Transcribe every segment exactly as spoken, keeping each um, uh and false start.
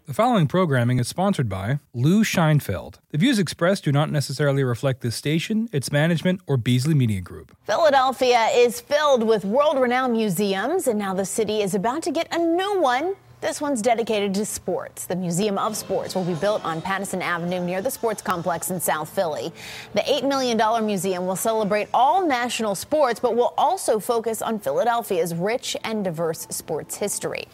The following programming is sponsored by Lou Scheinfeld. The views expressed do not necessarily reflect this station, its management, or Beasley Media Group. Philadelphia is filled with world-renowned museums, and now the city is about to get a new one. This one's dedicated to sports. The Museum of Sports will be built on Pattison Avenue near the sports complex in South Philly. The eight million dollars museum will celebrate all national sports, but will also focus on Philadelphia's rich and diverse sports history.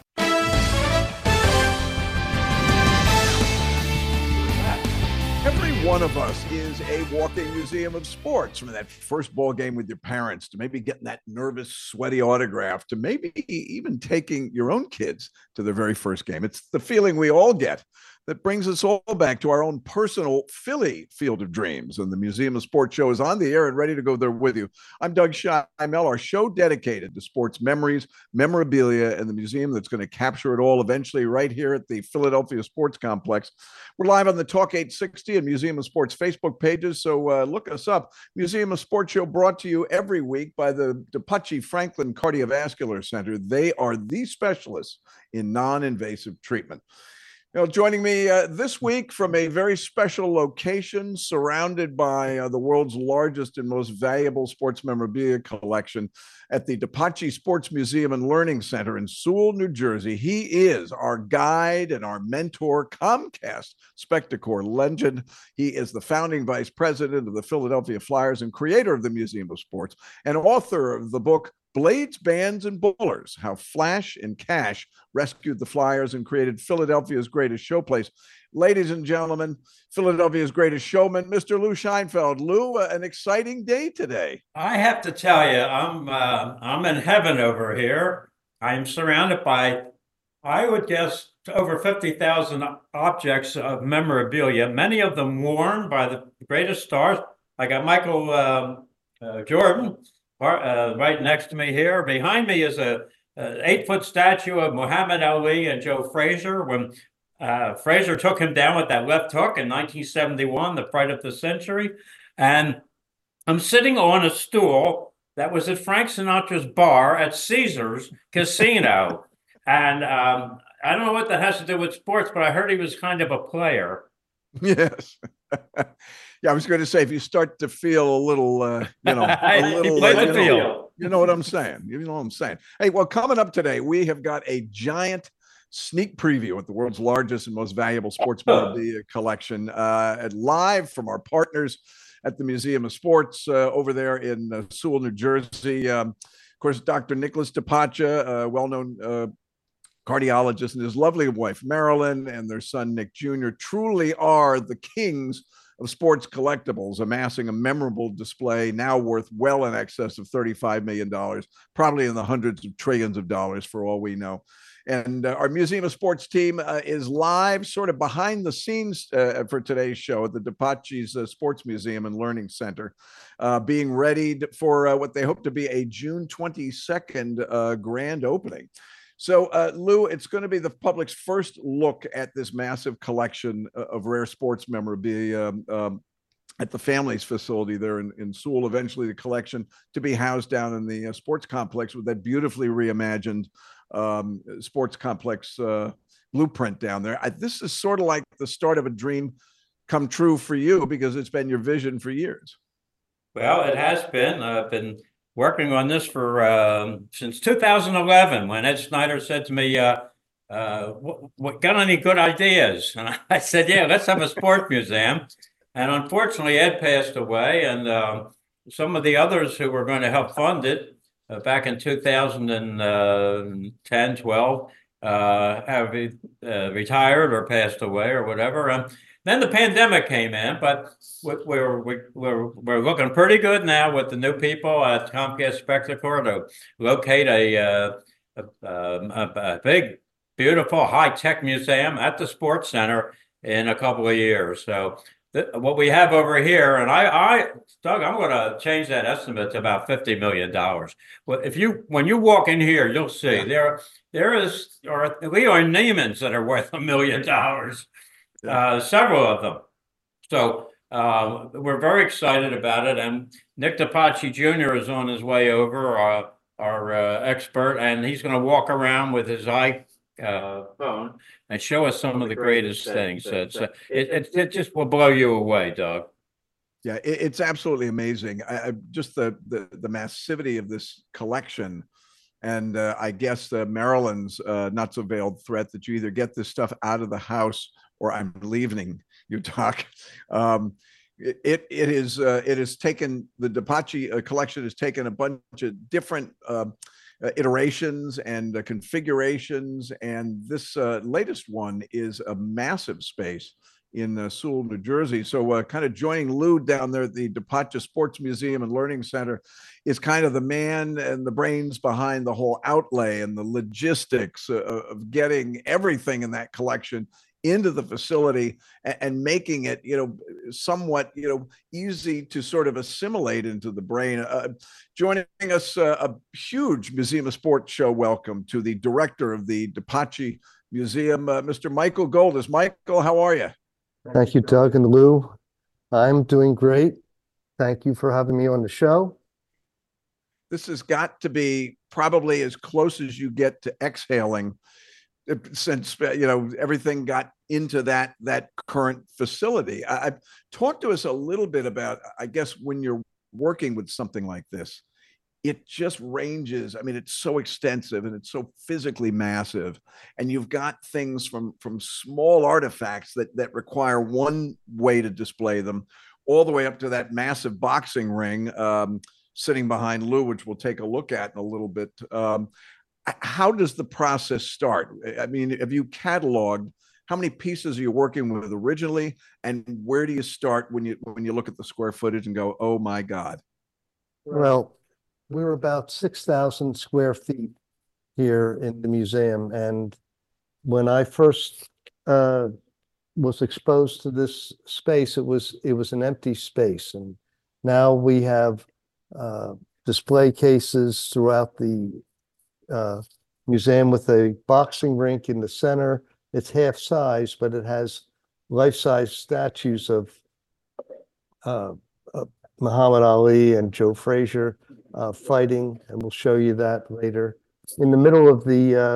Every one of us is a walking museum of sports, from that first ball game with your parents to maybe getting that nervous, sweaty autograph to maybe even taking your own kids to their very first game. It's the feeling we all get that brings us all back to our own personal Philly Field of Dreams. And the Museum of Sports show is on the air and ready to go there with you. I'm Doug Scheimel, our show dedicated to sports memories, memorabilia, and the museum that's going to capture it all eventually right here at the Philadelphia Sports Complex. We're live on the Talk eight sixty and Museum of Sports Facebook pages, so uh, look us up. Museum of Sports show brought to you every week by the DePucci Franklin Cardiovascular Center. They are the specialists in non-invasive treatment. You know, joining me uh, this week from a very special location, surrounded by uh, the world's largest and most valuable sports memorabilia collection at the DePucci Sports Museum and Learning Center in Sewell, New Jersey. He is our guide and our mentor, Comcast Spectacor legend. He is the founding vice president of the Philadelphia Flyers and creator of the Museum of Sports, and author of the book Blades, Bands, and Bowlers: How Flash and Cash Rescued the Flyers and Created Philadelphia's Greatest Showplace. Ladies and gentlemen, Philadelphia's greatest showman, Mister Lou Scheinfeld. Lou, uh, an exciting day today. I have to tell you, I'm uh, I'm in heaven over here. I am surrounded by, I would guess, over fifty thousand objects of memorabilia, many of them worn by the greatest stars. I got Michael uh, uh, Jordan Uh, right next to me here. Behind me is a, a eight-foot statue of Muhammad Ali and Joe Frazier when uh, Frazier took him down with that left hook in nineteen seventy-one, the fight of the century. And I'm sitting on a stool that was at Frank Sinatra's bar at Caesars Casino. And um, I don't know what that has to do with sports, but I heard he was kind of a player. Yes. Yeah, I was going to say, if you start to feel a little, uh, you know, a little, uh, you, the know you know what I'm saying. You know what I'm saying. Hey, well, coming up today, we have got a giant sneak preview at the world's largest and most valuable sports memorabilia collection, uh, live from our partners at the Museum of Sports uh, over there in uh, Sewell, New Jersey. Um, of course, Doctor Nicholas DePacia, uh, well-known uh, cardiologist, and his lovely wife, Marilyn, and their son, Nick Junior, truly are the kings of sports collectibles, amassing a memorable display now worth well in excess of thirty-five million dollars, probably in the hundreds of trillions of dollars for all we know. And uh, our Museum of Sports team uh, is live, sort of behind the scenes uh, for today's show at the DePucci's uh, Sports Museum and Learning Center, uh, being ready for uh, what they hope to be a June twenty-second uh, grand opening. So, uh, Lou, it's going to be the public's first look at this massive collection of rare sports memorabilia um, at the family's facility there in, in Sewell. Eventually, the collection to be housed down in the uh, sports complex with that beautifully reimagined um, sports complex uh, blueprint down there. I, this is sort of like the start of a dream come true for you, because it's been your vision for years. Well, it has been. I've been working on this for um, since two thousand eleven, when Ed Snyder said to me, uh, uh, what, what, got any good ideas? And I said, yeah, let's have a sports museum. And unfortunately, Ed passed away, and uh, some of the others who were going to help fund it uh, back in two thousand ten, twelve, uh, have uh, retired or passed away or whatever. Um, Then the pandemic came in, but we're, we're, we're, we're looking pretty good now with the new people at Comcast Spectacor to locate a, uh, a, a, a big, beautiful, high-tech museum at the Sports Center in a couple of years. So th- what we have over here, and I, I Doug, I'm going to change that estimate to about fifty million dollars. Well, if you, when you walk in here, you'll see there, there is, or Leo Neiman's that are worth a million dollars. Uh, several of them. So uh, we're very excited about it. And Nick DePacia Junior is on his way over, uh, our uh, expert, and he's going to walk around with his iPhone and show us some of the greatest things. So it's, uh, it, it, it just will blow you away, Doug. Yeah, it, it's absolutely amazing. I, I just the, the the massivity of this collection, and uh, I guess uh, Marilyn's uh, not so veiled threat that you either get this stuff out of the house or I'm leaving you, Doc. Um, it it, it is uh, it has taken the DePace uh, collection has taken a bunch of different uh, uh, iterations and uh, configurations, and this uh, latest one is a massive space in uh, Sewell, New Jersey. So uh, kind of joining Lou down there at the DePace Sports Museum and Learning Center is kind of the man and the brains behind the whole outlay and the logistics uh, of getting everything in that collection into the facility and, and making it, you know, somewhat, you know, easy to sort of assimilate into the brain. Uh, joining us, uh, a huge Museum of Sport show welcome to the director of the DePace Museum, uh, Mister Michael Goldis. Michael, how are you? Thank you, Doug and Lou. I'm doing great. Thank you for having me on the show. This has got to be probably as close as you get to exhaling since, you know, everything got into that that current facility. I, I talk to us a little bit about, I guess, when you're working with something like this, it just ranges. I mean, it's so extensive and it's so physically massive, and you've got things from from small artifacts that that require one way to display them, all the way up to that massive boxing ring um, sitting behind Lou, which we'll take a look at in a little bit. Um, how does the process start? I mean, have you cataloged how many pieces are you working with originally, and where do you start when you when you look at the square footage and go, oh my God? Well, we're about six thousand square feet here in the museum. And when I first uh, was exposed to this space, it was it was an empty space. And now we have uh, display cases throughout the uh, museum with a boxing rink in the center. It's half size, but it has life-size statues of uh, uh, Muhammad Ali and Joe Frazier uh, fighting, and we'll show you that later. In the middle of the uh,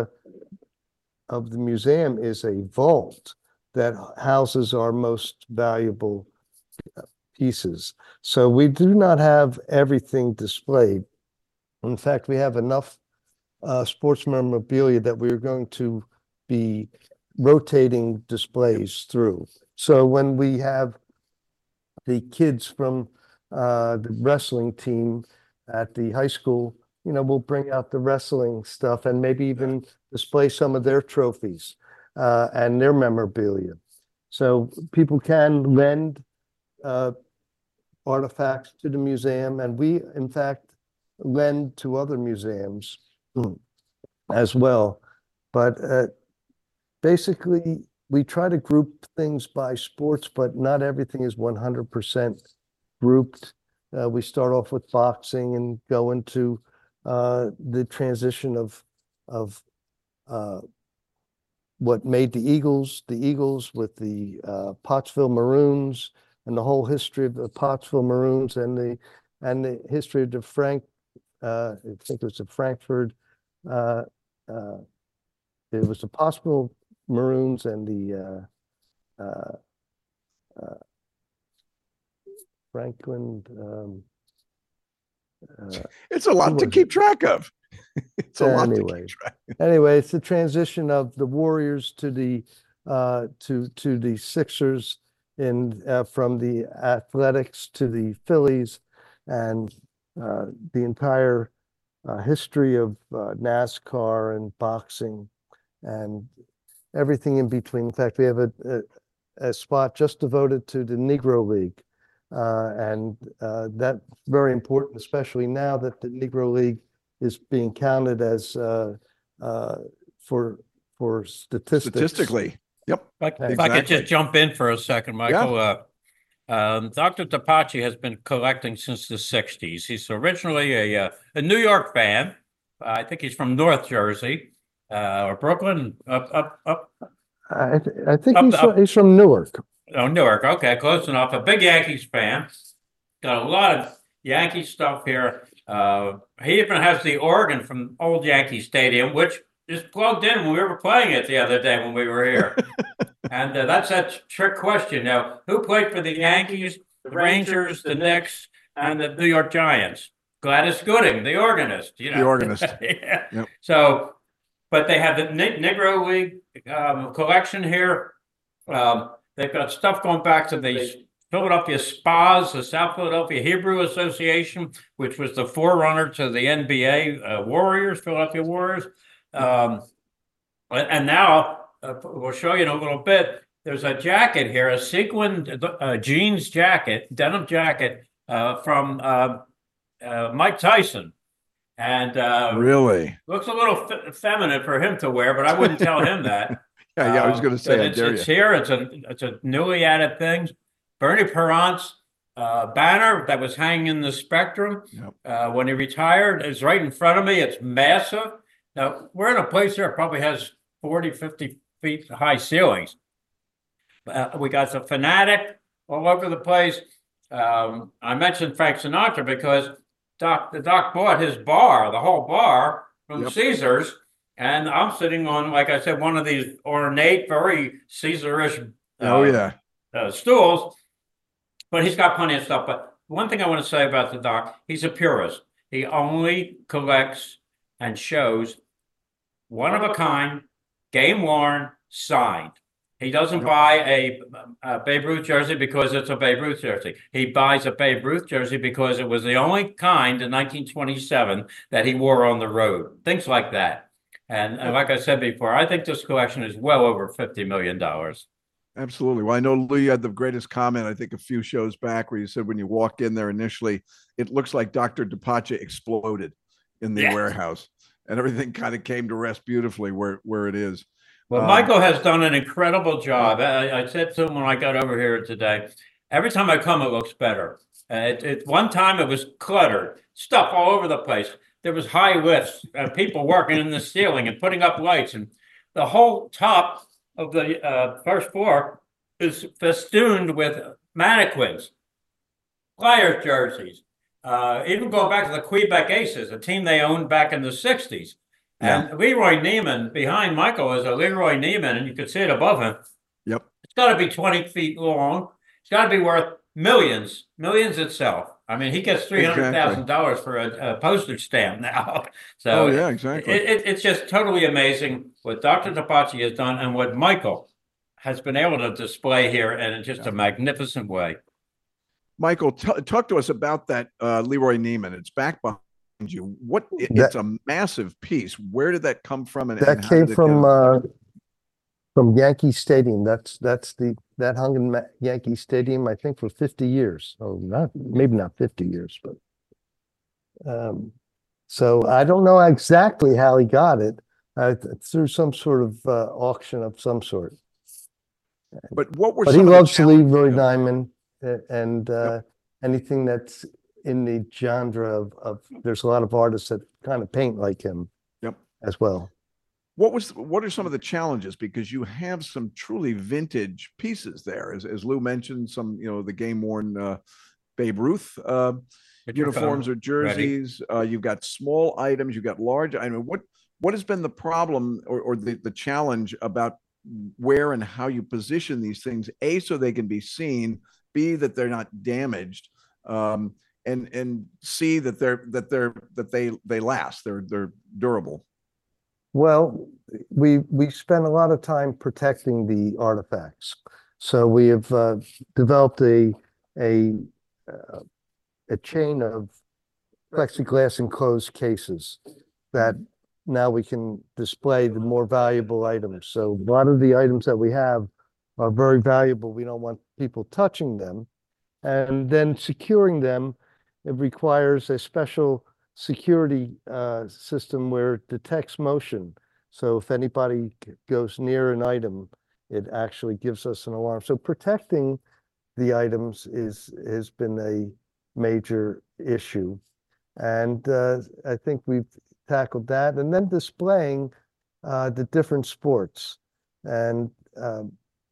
of the museum is a vault that houses our most valuable pieces. So we do not have everything displayed. In fact, we have enough uh, sports memorabilia that we're going to be rotating displays through. So when we have the kids from uh, the wrestling team at the high school, you know, we'll bring out the wrestling stuff and maybe even display some of their trophies uh, and their memorabilia. So people can lend uh, artifacts to the museum, and we, in fact, lend to other museums as well. But uh, basically, we try to group things by sports, but not everything is one hundred percent grouped. Uh, we start off with boxing and go into uh, the transition of of uh, what made the Eagles, the Eagles with the uh, Pottsville Maroons, and the whole history of the Pottsville Maroons, and the and the history of the Frank, uh, I think it was the Frankfurt, uh, uh, it was the Pottsville Maroons and the uh, uh, uh, Franklin. Um, uh, it's a lot to keep track of. It's a lot anyway, to keep track of. Anyway, it's the transition of the Warriors to the uh, to to the Sixers, in uh, from the Athletics to the Phillies, and uh, the entire uh, history of uh, NASCAR and boxing and everything in between. In fact, we have a, a, a spot just devoted to the Negro League. Uh, and uh, that's very important, especially now that the Negro League is being counted as uh, uh, for for statistics. Statistically, yep. If I, if Exactly. I could just jump in for a second, Michael. Yeah. Uh, um, Doctor DePace has been collecting since the sixties. He's originally a, uh, a New York fan. Uh, I think he's from North Jersey. Uh, or Brooklyn, up, up, up. I, th I think up, he's, up. From, he's from Newark. Oh, Newark. Okay, close enough. A big Yankees fan. Got a lot of Yankee stuff here. Uh, he even has the organ from old Yankee Stadium, which just plugged in when we were playing it the other day when we were here. And uh, that's that trick question. Now, who played for the Yankees, the Rangers, the Knicks, and the New York Giants? Gladys Gooding, the organist. You know, The organist. yeah. Yep. So, but they have the Negro League um, collection here. Um, they've got stuff going back to the Philadelphia Spas, the South Philadelphia Hebrew Association, which was the forerunner to the N B A uh, Warriors, Philadelphia Warriors. Um, and now uh, we'll show you in a little bit. There's a jacket here, a sequined uh, jeans jacket, denim jacket uh, from uh, uh, Mike Tyson. And uh, really looks a little fe- feminine for him to wear, but I wouldn't tell him that. yeah, yeah. I was going to say, um, I it's, dare it's you. here. It's a it's a newly added thing. Bernie Perrant's uh, banner that was hanging in the Spectrum Yep. uh, when he retired is right in front of me. It's massive. Now we're in a place here that probably has forty, fifty feet high ceilings. Uh, we got the Fanatic all over the place. Um, I mentioned Frank Sinatra because Doc, the Doc bought his bar, the whole bar from Yep. Caesars, and I'm sitting on, like I said, one of these ornate, very Caesarish uh, Oh yeah. uh, stools. But he's got plenty of stuff. But one thing I want to say about the Doc, he's a purist. He only collects and shows one of a kind, game worn, signed. He doesn't Yep. buy a, a Babe Ruth jersey because it's a Babe Ruth jersey. He buys a Babe Ruth jersey because it was the only kind in nineteen twenty-seven that he wore on the road. Things like that. And, and like I said before, I think this collection is well over fifty million dollars. Absolutely. Well, I know, Lou, you had the greatest comment, I think, a few shows back where you said when you walk in there initially, it looks like Doctor DePace exploded in the Yeah. warehouse and everything kind of came to rest beautifully where, where it is. Well, Um, Michael has done an incredible job. I, I said to him when I got over here today, every time I come, it looks better. Uh, it, it, one time it was cluttered, stuff all over the place. There was high lifts, uh, people working in the ceiling and putting up lights. And the whole top of the uh, first floor is festooned with mannequins, Flyers jerseys, uh, even going back to the Quebec Aces, a team they owned back in the sixties. And yeah. Leroy Neiman behind Michael is a Leroy Neiman, and you can see it above him. Yep. It's got to be twenty feet long. It's got to be worth millions, millions itself. I mean, he gets three hundred thousand dollars exactly. for a, a postage stamp now. So oh, yeah, exactly. It, it, it's just totally amazing what Doctor DePace has done and what Michael has been able to display here in just yeah. a magnificent way. Michael, t- talk to us about that uh, Leroy Neiman. It's back behind you. What it, that, it's a massive piece. Where did that come from? And that and came from uh, from Yankee Stadium. That's that's the that hung in Yankee Stadium, I think, for fifty years. Oh, not maybe not fifty years, but um, so I don't know exactly how he got it uh, through some sort of uh, auction of some sort. But what were? But some he of loves Leroy yeah. Neiman and uh, yep. anything that's in the genre of, of there's a lot of artists that kind of paint like him yep. as well. What was what are some of the challenges? Because you have some truly vintage pieces there, as, as Lou mentioned, some, you know, the game worn uh, Babe Ruth uh, uniforms or jerseys. Uh, you've got small items, you've got large. I mean, what what has been the problem or, or the, the challenge about where and how you position these things? A, so they can be seen. B, that they're not damaged. Um, And and see that they're that they're that they they last. They're they're durable. Well, we we spent a lot of time protecting the artifacts, so we have uh, developed a a uh, a chain of plexiglass enclosed cases that now we can display the more valuable items. So a lot of the items that we have are very valuable. We don't want people touching them, and then securing them. It requires a special security uh, system where it detects motion. So if anybody goes near an item, it actually gives us an alarm. So protecting the items is has been a major issue. And uh, I think we've tackled that. And then displaying uh, the different sports. And um,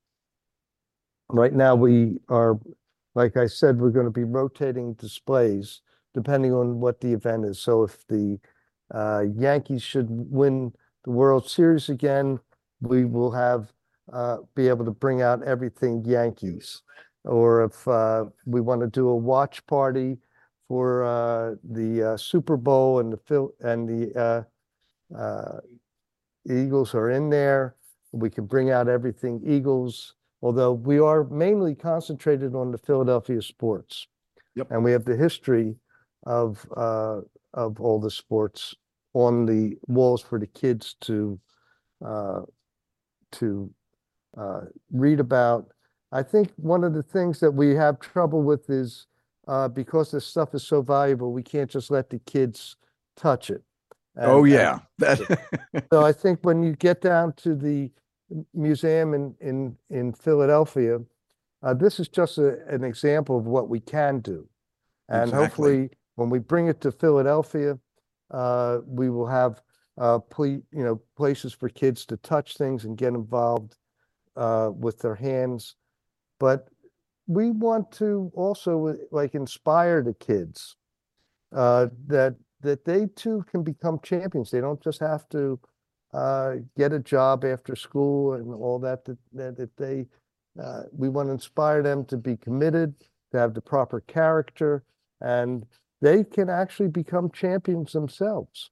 right now we are, like I said, we're going to be rotating displays depending on what the event is. So if the uh, Yankees should win the World Series again, we will have uh, be able to bring out everything Yankees. Or if uh, we want to do a watch party for uh, the uh, Super Bowl and the Phil and the uh, uh, Eagles are in there, we can bring out everything Eagles. Although we are mainly concentrated on the Philadelphia sports, yep. And we have the history of uh, of all the sports on the walls for the kids to uh, to uh, read about. I think one of the things that we have trouble with is uh, because this stuff is so valuable, we can't just let the kids touch it. And, oh yeah. And so I think when you get down to the museum in in in Philadelphia, uh, this is just a, an example of what we can do, and exactly. hopefully when we bring it to Philadelphia, uh, we will have uh, ple- you know places for kids to touch things and get involved uh, with their hands. But we want to also like inspire the kids uh, that that they too can become champions. They don't just have to uh, get a job after school and all that. That, that, that they uh, we want to inspire them to be committed, to have the proper character, and they can actually become champions themselves.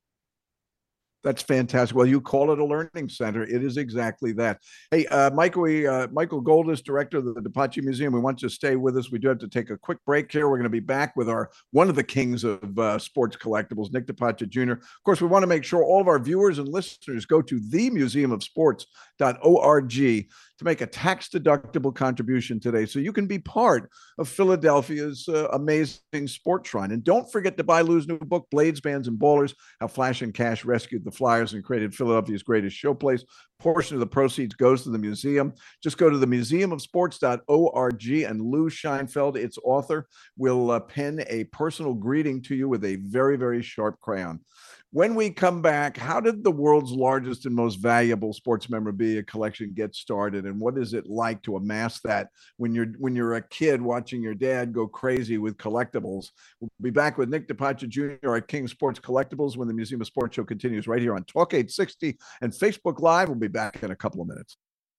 That's fantastic. Well, you call it a learning center. It is exactly that. Hey, uh, Michael, we, uh, Michael Goldis, director of the DePace Museum. We want you to stay with us. We do have to take a quick break here. We're going to be back with our one of the kings of uh, sports collectibles, Nick DePace Junior Of course, we want to make sure all of our viewers and listeners go to the museum of sports dot org to make a tax-deductible contribution today so you can be part of Philadelphia's uh, amazing sports shrine. And don't forget to buy Lou's new book, Blades, Bands, and Ballers, How Flash and Cash Rescued the Flyers and Created Philadelphia's Greatest Showplace. Portion of the proceeds goes to the museum. Just go to the museum of sports dot org, and Lou Scheinfeld, its author, will uh, pen a personal greeting to you with a very, very sharp crayon. When we come back, how did the world's largest and most valuable sports memorabilia collection get started, and what is it like to amass that when you're when you're a kid watching your dad go crazy with collectibles? We'll be back with Nick DePace Junior, our King of Sports Collectibles, when the Museum of Sports show continues right here on Talk eight sixty and Facebook Live. We'll be back in a couple of minutes.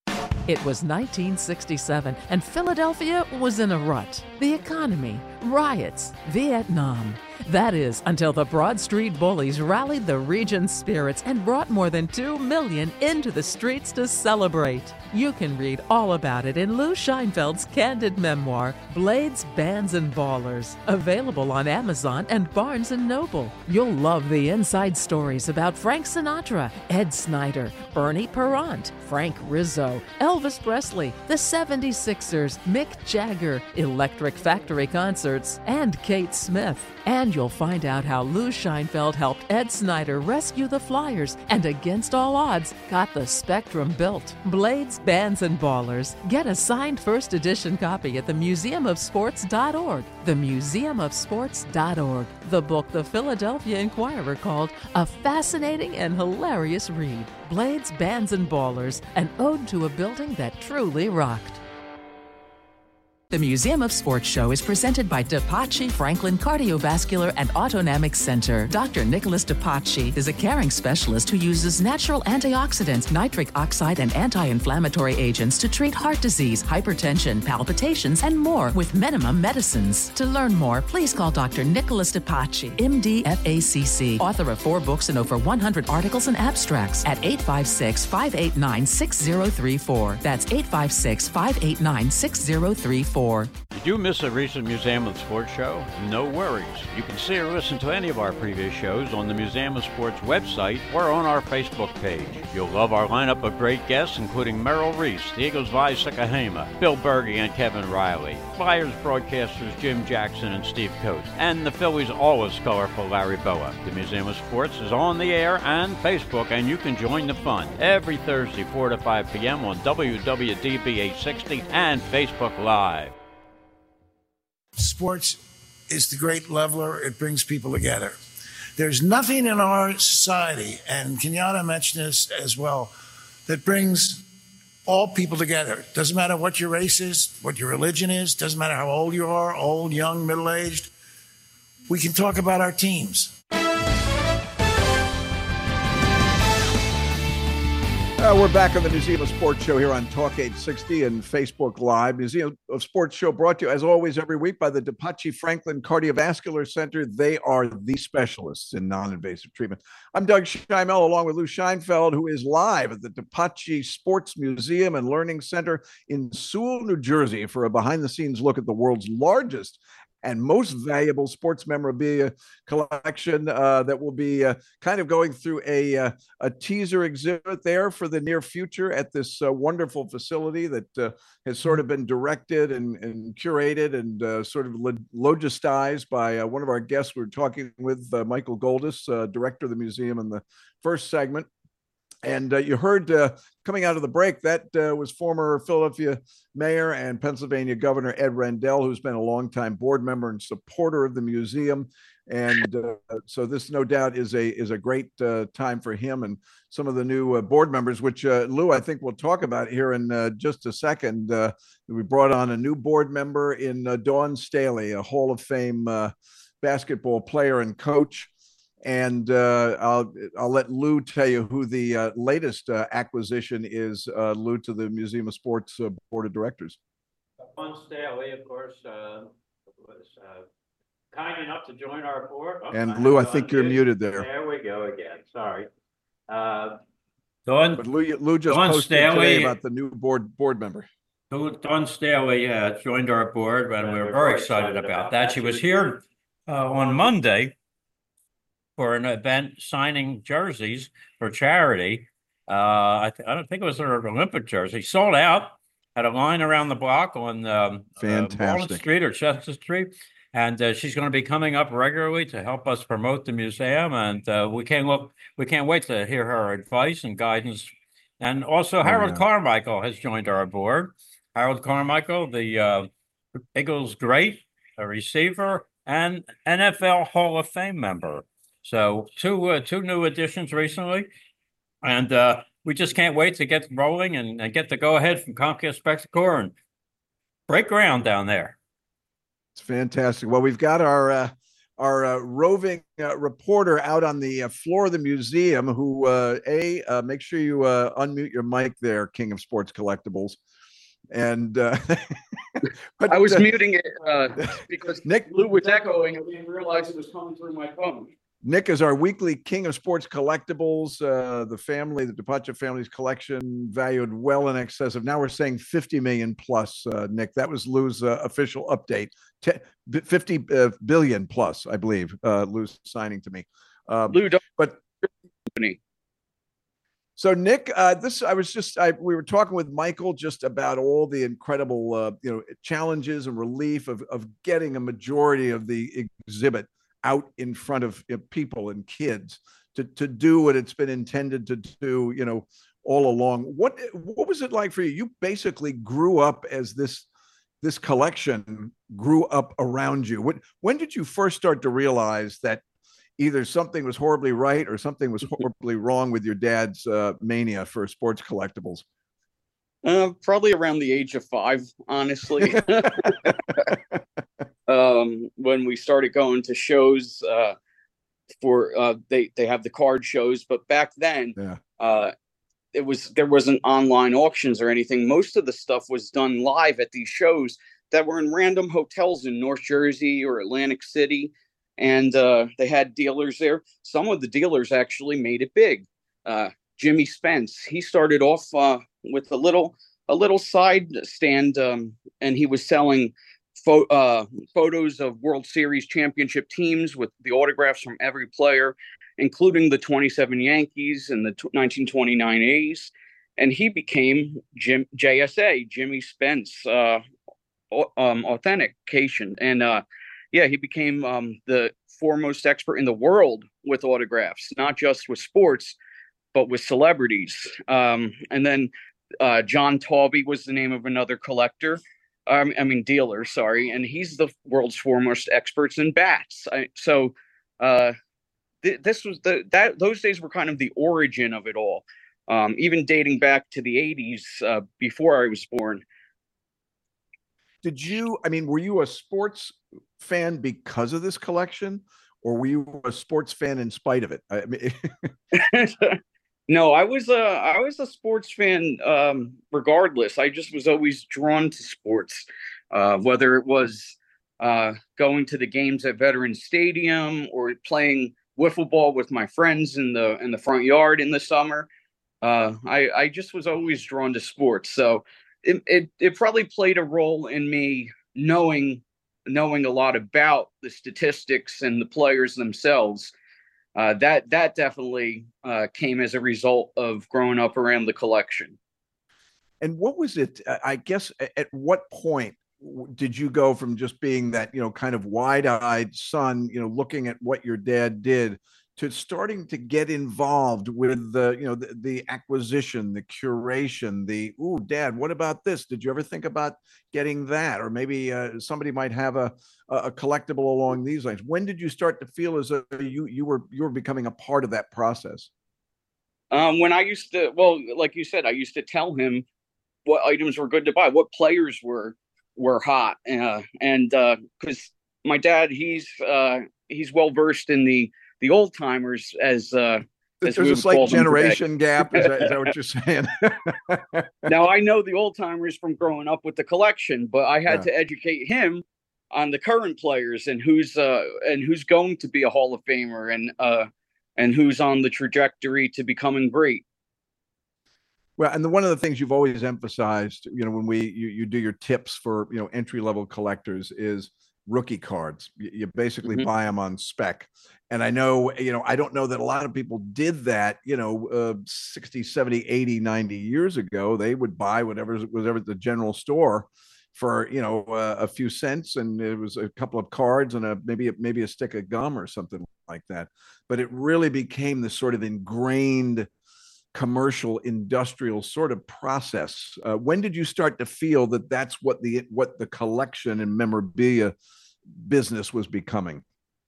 It was nineteen sixty-seven, and Philadelphia was in a rut. The economy, riots, Vietnam. That is, until the Broad Street Bullies rallied the region's spirits and brought more than two million into the streets to celebrate. You can read all about it in Lou Scheinfeld's candid memoir, Blades, Bands, and Ballers, available on Amazon and Barnes and Noble. You'll love the inside stories about Frank Sinatra, Ed Snyder, Bernie Perrant, Frank Rizzo, Elvis Presley, the seventy-sixers, Mick Jagger, Electric Factory Concerts, and Kate Smith. And you'll find out how Lou Scheinfeld helped Ed Snyder rescue the Flyers and, against all odds, got the Spectrum built. Blades, Bands, and Ballers. Get a signed first edition copy at the museum of sports dot org. the museum of sports dot org. The book the Philadelphia Inquirer called a fascinating and hilarious read. Blades, Bands, and Ballers, an ode to a building that truly rocked. The Museum of Sports show is presented by DePace Franklin Cardiovascular and Autonomic Center. Doctor Nicholas DePace is a caring specialist who uses natural antioxidants, nitric oxide, and anti-inflammatory agents to treat heart disease, hypertension, palpitations, and more with minimum medicines. To learn more, please call Doctor Nicholas DePace, M D, F A C C, author of four books and over one hundred articles and abstracts, at eight five six, five eight nine, six zero three four. That's eight five six, five eight nine, six zero three four. Did you miss a recent Museum of Sports show? No worries. You can see or listen to any of our previous shows on the Museum of Sports website or on our Facebook page. You'll love our lineup of great guests, including Merrill Reese, the Eagles' Vi Sikahema, Bill Berge and Kevin Riley, Flyers broadcasters Jim Jackson and Steve Coates, and the Phillies' always colorful Larry Boa. The Museum of Sports is on the air and Facebook, and you can join the fun every Thursday, four to five p.m. on W W D B eight sixty and Facebook Live. Sports is the great leveler. It brings people together. There's nothing in our society, and Kenyatta mentioned this as well, that brings all people together. Doesn't matter what your race is, what your religion is, doesn't matter how old you are, old, young, middle-aged. We can talk about our teams. Uh, we're back on the Museum of Sports show here on Talk eight sixty and Facebook Live. Museum of Sports show brought to you, as always, every week by the DePachi Franklin Cardiovascular Center. They are the specialists in non-invasive treatment. I'm Doug Scheimel, along with Lou Scheinfeld, who is live at the DePachi Sports Museum and Learning Center in Sewell, New Jersey, for a behind-the-scenes look at the world's largest and most valuable sports memorabilia collection uh, that will be uh, kind of going through a uh, a teaser exhibit there for the near future at this uh, wonderful facility that uh, has sort of been directed and, and curated and uh, sort of logistized by uh, one of our guests. We were talking with uh, Michael Goldis, uh, director of the museum, in the first segment. And uh, you heard uh, coming out of the break, that uh, was former Philadelphia mayor and Pennsylvania Governor Ed Rendell, who's been a longtime board member and supporter of the museum. And uh, so this, no doubt, is a is a great uh, time for him and some of the new uh, board members, which, uh, Lou, I think we'll talk about here in uh, just a second. Uh, we brought on a new board member in uh, Dawn Staley, a Hall of Fame uh, basketball player and coach. And uh, I'll I'll let Lou tell you who the uh, latest uh, acquisition is, uh, Lou, to the Museum of Sports uh, Board of Directors. Dawn Staley, of course, uh, was uh, kind enough to join our board. Oh, and Lou, I think you're muted there. There we go again. Sorry. Uh, Dawn, but Lou, Lou just Dawn posted Staley, today about the new board board member. Dawn Staley uh, joined our board, and we were very excited about that. She was here uh, on Monday for an event signing jerseys for charity. Uh, I, th- I don't think it was her Olympic jersey. Sold out. Had a line around the block on um, Fantastic. Uh, Walnut Street or Chestnut Street. And uh, she's going to be coming up regularly to help us promote the museum. And uh, we can't look, we can't wait to hear her advice and guidance. And also oh, Harold yeah. Carmichael has joined our board. Harold Carmichael, the uh, Eagles great, a receiver, and N F L Hall of Fame member. So two uh, two new additions recently, and uh, we just can't wait to get rolling and, and get the go ahead from Comcast Spectacor and break ground down there. It's fantastic. Well, we've got our uh, our uh, roving uh, reporter out on the uh, floor of the museum. Who uh, a uh, make sure you uh, unmute your mic there, King of Sports Collectibles. And uh, but, I was uh, muting it uh, because Nick Lou was echoing. I didn't realize it was coming through my phone. Nick is our weekly King of Sports Collectibles. Uh, the family, the DePachi family's collection, valued well in excess of, now we're saying fifty million plus, uh, Nick. That was Lou's uh, official update. Ten, fifty uh, billion plus, I believe, uh, Lou's signing to me. Uh, Lou, don't but company. So, Nick, uh, this I was just I, we were talking with Michael just about all the incredible uh, you know challenges and relief of of getting a majority of the exhibit out in front of you know, people and kids to to do what it's been intended to do, you know, all along. What what was it like for you? You basically grew up as this this collection grew up around you. When when did you first start to realize that either something was horribly right or something was horribly wrong with your dad's uh, mania for sports collectibles? Uh, probably around the age of five, honestly. um, when we started going to shows uh, for uh, they they have the card shows, but back then yeah. uh, it was there wasn't online auctions or anything. Most of the stuff was done live at these shows that were in random hotels in North Jersey or Atlantic City. And uh, they had dealers there. Some of the dealers actually made it big. Uh, Jimmy Spence, he started off uh, with a little a little side stand, um, and he was selling fo- uh, photos of World Series championship teams with the autographs from every player, including the twenty-seven Yankees and the t- nineteen twenty-nine A's. And he became Jim J S A, Jimmy Spence uh, um, Authentication. And uh, yeah, he became um, the foremost expert in the world with autographs, not just with sports, but with celebrities. Um, and then uh, John Tawby was the name of another collector. Um, I mean, dealer, sorry. And he's the world's foremost experts in bats. I, so uh, th- this was the, that those days were kind of the origin of it all, um, even dating back to the eighties uh, before I was born. Did you, I mean, were you a sports fan because of this collection, or were you a sports fan in spite of it? I mean, No, I was a I was a sports fan um, regardless. I just was always drawn to sports, uh, whether it was uh, going to the games at Veterans Stadium or playing wiffle ball with my friends in the in the front yard in the summer. Uh, I I just was always drawn to sports, so it it, it probably played a role in me knowing knowing a lot about the statistics and the players themselves. Uh, that that definitely uh, came as a result of growing up around the collection. And what was it? I guess at what point did you go from just being that, you know, kind of wide-eyed son, you know, looking at what your dad did, to starting to get involved with the, you know, the, the acquisition, the curation, the, ooh, Dad, what about this? Did you ever think about getting that? Or maybe uh, somebody might have a, a collectible along these lines. When did you start to feel as though you, you were, you were becoming a part of that process? Um, when I used to, well, like you said, I used to tell him what items were good to buy, what players were, were hot. Uh, and uh, cause my dad, he's, uh, he's well-versed in the, the old timers, as uh as there's a slight generation gap. Is that, is that what you're saying? Now, I know the old timers from growing up with the collection, but I had Yeah. to educate him on the current players and who's uh and who's going to be a Hall of Famer and uh and who's on the trajectory to becoming great. Well, and the, one of the things you've always emphasized, you know, when we you, you do your tips for, you know, entry level collectors is rookie cards. You, you basically Mhm. buy them on spec. And I know, you know, I don't know that a lot of people did that, you know, uh, sixty, seventy, eighty, ninety years ago. They would buy whatever was ever at the general store for, you know, uh, a few cents, and it was a couple of cards and a maybe maybe a stick of gum or something like that. But it really became this sort of ingrained commercial industrial sort of process. Uh, when did you start to feel that that's what the what the collection and memorabilia business was becoming?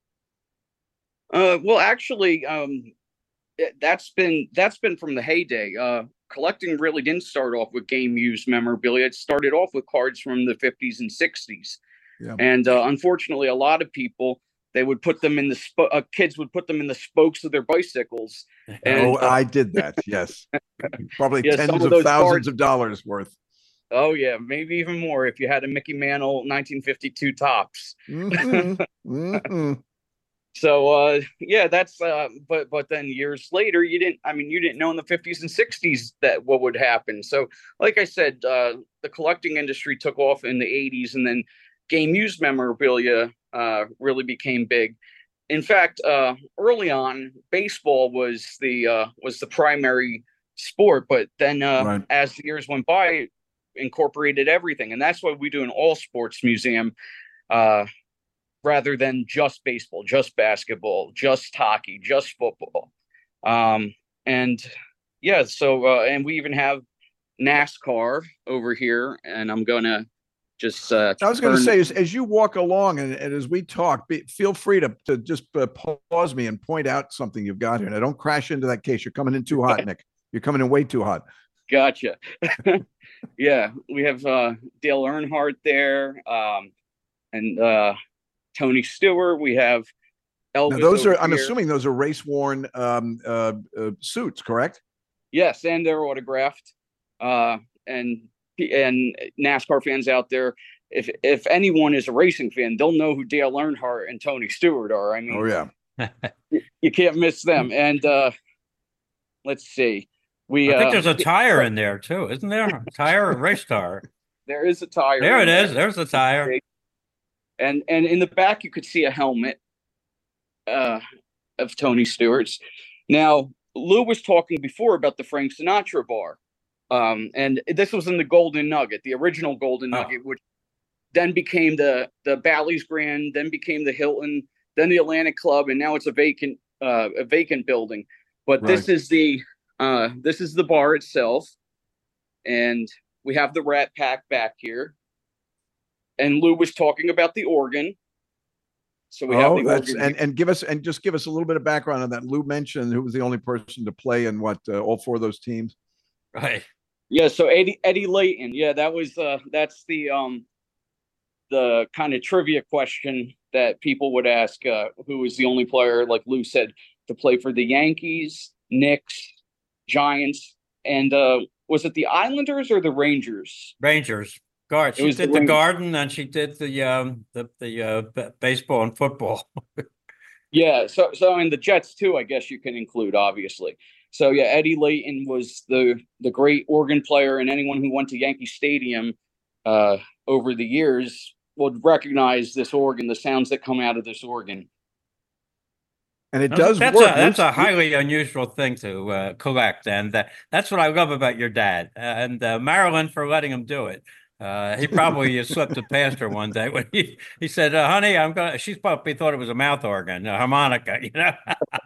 Uh, well, actually, um, that's been that's been from the heyday. Uh, collecting really didn't start off with game used memorabilia. It started off with cards from the fifties and sixties, Yeah. and uh, unfortunately, a lot of people, they would put them in the sp- uh, kids would put them in the spokes of their bicycles. And, oh, uh, I did that. Yes, probably yeah, some tens of of, those thousands cards- of dollars worth. Oh yeah, maybe even more if you had a Mickey Mantle nineteen fifty-two tops. Mhm. Mhm. So uh, yeah, that's uh, but but then years later, you didn't. I mean, you didn't know in the fifties and sixties that what would happen. So, like I said, uh, the collecting industry took off in the eighties, and then game used memorabilia uh, really became big. In fact, uh, early on, baseball was the uh, was the primary sport, but then uh, Right. as the years went by, it incorporated everything, and that's why we do an all sports museum. Uh, rather than just baseball, just basketball, just hockey, just football. Um, and yeah, so, uh, and we even have NASCAR over here, and I'm going to just, uh, I was going to turn- say, as, as you walk along and, and as we talk, be, feel free to, to just uh, pause me and point out something you've got here. Now, don't crash into that case. You're coming in too hot, Nick. You're coming in way too hot. Gotcha. Yeah, we have uh, Dale Earnhardt there, um, and uh, Tony Stewart. We have Elvis. Now, those are, over I'm here. assuming those are race worn um, uh, uh, suits, correct? Yes, and they're autographed. Uh, and and NASCAR fans out there, if if anyone is a racing fan, they'll know who Dale Earnhardt and Tony Stewart are. I mean, Oh, yeah. you, you can't miss them. And uh, let's see, we I think uh, there's a tire in there too, isn't there? A tire, a race tire. there is a tire. There in it is. There's the tire. And and in the back you could see a helmet uh, of Tony Stewart's. Now, Lou was talking before about the Frank Sinatra bar. Um, and this was in the Golden Nugget, the original Golden Oh. Nugget, which then became the the Bally's Grand, then became the Hilton, then the Atlantic Club, and now it's a vacant uh, a vacant building. But this Right. is the uh, this is the bar itself, and we have the Rat Pack back here. And Lou was talking about the organ. So we have Oh, the that's organ. and, and give us and just give us a little bit of background on that. Lou mentioned who was the only person to play in what uh, all four of those teams. Right. Yeah, so Eddie Eddie Layton. Yeah, that was uh that's the um the kind of trivia question that people would ask, uh, who was the only player, like Lou said, to play for the Yankees, Knicks, Giants, and uh, was it the Islanders or the Rangers? Rangers. Guard. She was did the the, Rangers. Garden, and she did the um the the uh, b- baseball and football. Yeah, so so and the Jets too, I guess you can include, obviously. So yeah, Eddie Layton was the the great organ player, and anyone who went to Yankee Stadium uh, over the years would recognize this organ, the sounds that come out of this organ. And it does that's work. A, that's Luke, a highly unusual thing to uh, collect, and uh, that's what I love about your dad and uh, Marilyn for letting him do it. Uh, he probably slipped it past her one day when he he said, uh, "Honey, I'm gonna." She probably thought it was a mouth organ, a harmonica, you know.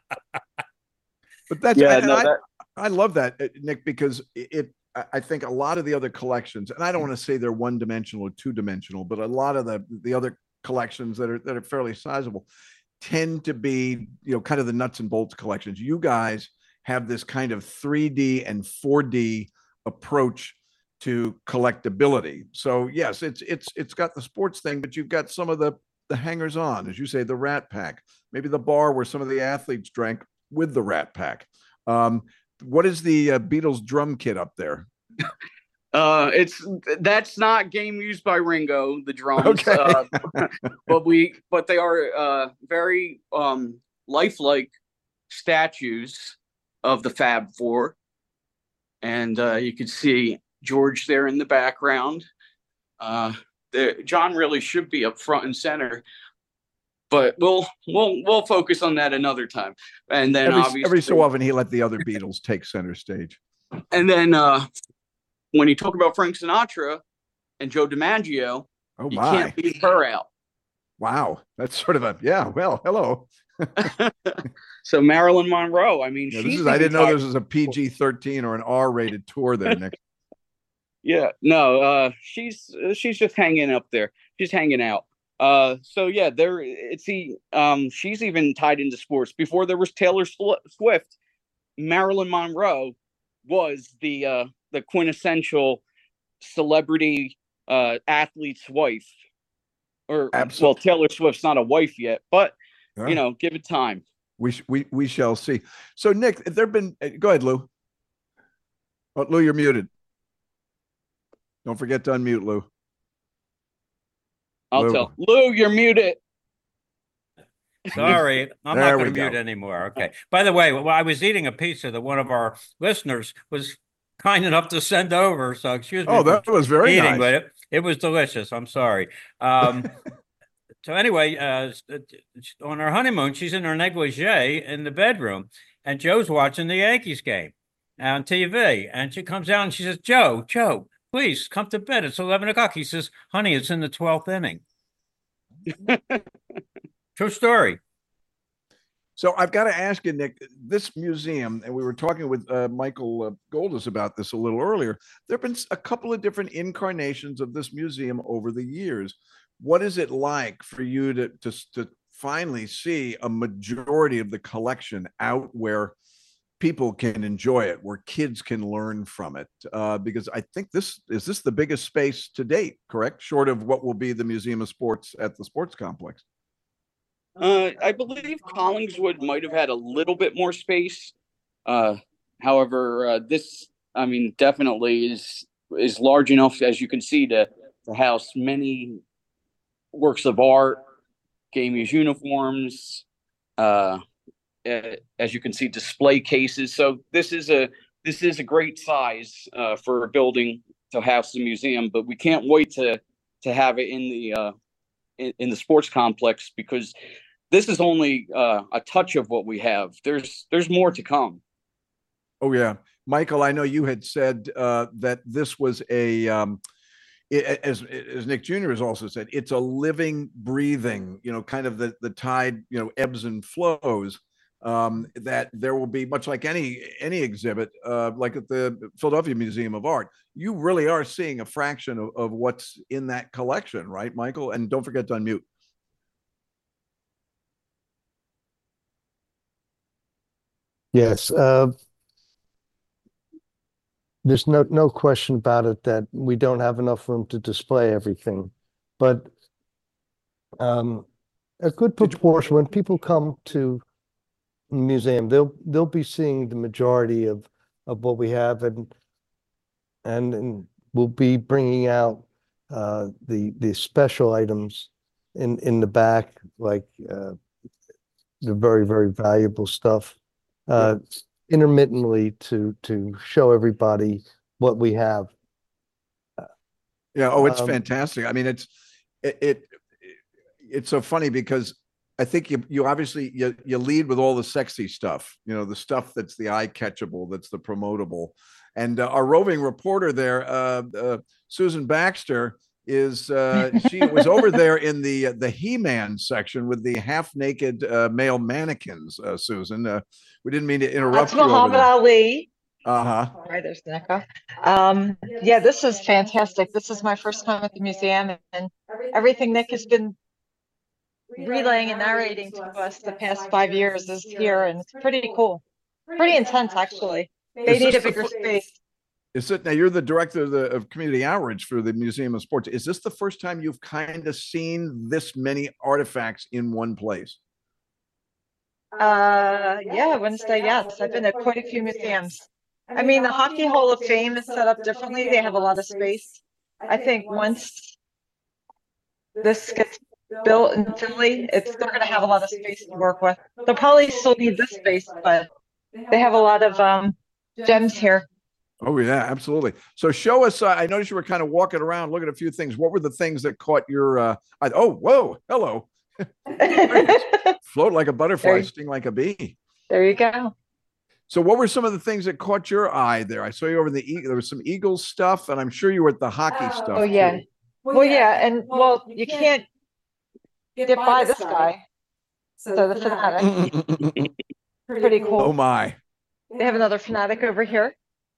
But that's Yeah, I, no, I, that- I love that, uh, Nick, because it. I think a lot of the other collections, and I don't want to say they're one dimensional or two dimensional, but a lot of the the other collections that are that are fairly sizable tend to be, you know, kind of the nuts and bolts collections. You guys have this kind of three D and four D approach to collectability. So yes, it's it's it's got the sports thing, but you've got some of the the hangers on, as you say, the Rat Pack, maybe the bar where some of the athletes drank with the Rat Pack. Um, what is the uh, Beatles drum kit up there? Uh, it's that's not game used by Ringo, the drums. Okay. uh, but we but they are uh, very um, lifelike statues of the Fab Four, and uh, you can see George there in the background. Uh, the, John really should be up front and center, but we'll we'll we'll focus on that another time. And then every, obviously every so often he let the other Beatles take center stage. And then uh, when you talk about Frank Sinatra and Joe DiMaggio, oh you my. can't leave her out. Wow, that's sort of a yeah. Well, hello. So Marilyn Monroe. I mean, yeah, she's this is, I didn't know tied- this was a P G thirteen or an R rated tour there, Nick. Yeah, no, uh, she's she's just hanging up there. She's hanging out. Uh, so yeah, there it's the um, she's even tied into sports. Before there was Taylor Swift, Marilyn Monroe was the uh, the quintessential celebrity uh, athlete's wife. Or Absolutely. Well, Taylor Swift's not a wife yet, but Yeah. you know, give it time. We sh- we we shall see. So Nick, if there've been go ahead, Lou. Oh, Lou, you're muted. Don't forget to unmute, Lou. I'll Lou. tell Lou, you're muted. Sorry, I'm There not we going to mute go. anymore. Okay. By the way, well, I was eating a pizza that one of our listeners was kind enough to send over. So excuse me. Oh, that for was very eating, nice. but it, it was delicious. I'm sorry. Um, so anyway, uh, on her honeymoon, she's in her negligee in the bedroom, and Joe's watching the Yankees game on T V. And she comes out and she says, "Joe, Joe, please come to bed. It's eleven o'clock." He says, "Honey, it's in the twelfth inning." True story. So I've got to ask you, Nick, this museum, and we were talking with uh, Michael uh, Goldis about this a little earlier. There have been a couple of different incarnations of this museum over the years. What is it like for you to, to, to finally see a majority of the collection out where people can enjoy it, where kids can learn from it? Uh, because I think this is this the biggest space to date, correct? Short of what will be the Museum of Sports at the Sports Complex. Uh, I believe Collingswood might have had a little bit more space. Uh, however, uh, this, I mean, definitely is is large enough, as you can see, to, to house many works of art, game use uniforms, uh, as you can see, display cases. So this is a this is a great size uh, for a building to house the museum. But we can't wait to to have it in the uh, in, in the sports complex, because this is only uh, a touch of what we have. There's there's more to come. Oh yeah, Michael, I know you had said uh, that this was a, um, it, as as Nick Junior has also said, it's a living, breathing, you know, kind of the the tide, you know, ebbs and flows. Um, that there will be, much like any any exhibit, uh, like at the Philadelphia Museum of Art, you really are seeing a fraction of, of what's in that collection, right, Michael? And don't forget to unmute. Yes, uh, there's no no question about it that we don't have enough room to display everything, but um, a good proportion, when people come to the museum, they'll they'll be seeing the majority of of what we have, and and, and we'll be bringing out uh, the the special items in in the back, like uh, the very very valuable stuff, uh, intermittently to to show everybody what we have. Yeah. Oh, it's Um, fantastic. I mean, it's it, it it's so funny because I think you you obviously you you lead with all the sexy stuff, you know, the stuff that's the eye catchable, that's the promotable. And uh, our roving reporter there, uh, uh, Susan Baxter, is uh, she was over there in the the He-Man section with the half naked uh, male mannequins. Uh, Susan, uh, we didn't mean to interrupt That's you. Muhammad Ali. Uh huh. All right, there's Nika. Um, yeah, this is fantastic. This is my first time at the museum, and everything Nick has been relaying and narrating to us the past five years is here, and it's pretty cool. Pretty intense, actually. They Is need this a the bigger fir- space. Is it now? You're the director of, the, of community outreach for the Museum of Sports. Is this the first time you've kind of seen this many artifacts in one place? Uh, yeah, Wednesday, yes. I've been at quite a few museums. I mean, the Hockey Hall of Fame is set up differently. They have a lot of space. I think once this gets built in Philly, it's they're going to have a lot of space to work with. They'll probably still need this space, but they have a lot of um, gems here. Oh yeah, absolutely. So show us. Uh, I noticed you were kind of walking around, looking at a few things. What were the things that caught your? Uh, eye? Oh, whoa, hello. Float like a butterfly, There you- sting like a bee. There you go. So what were some of the things that caught your eye there? I saw you over in the Eagle. There was some Eagles stuff, and I'm sure you were at the hockey stuff. Oh yeah. too. Well, yeah, and well, you can't get by this guy. So the fanatic, pretty cool. Oh my. They have another fanatic over here.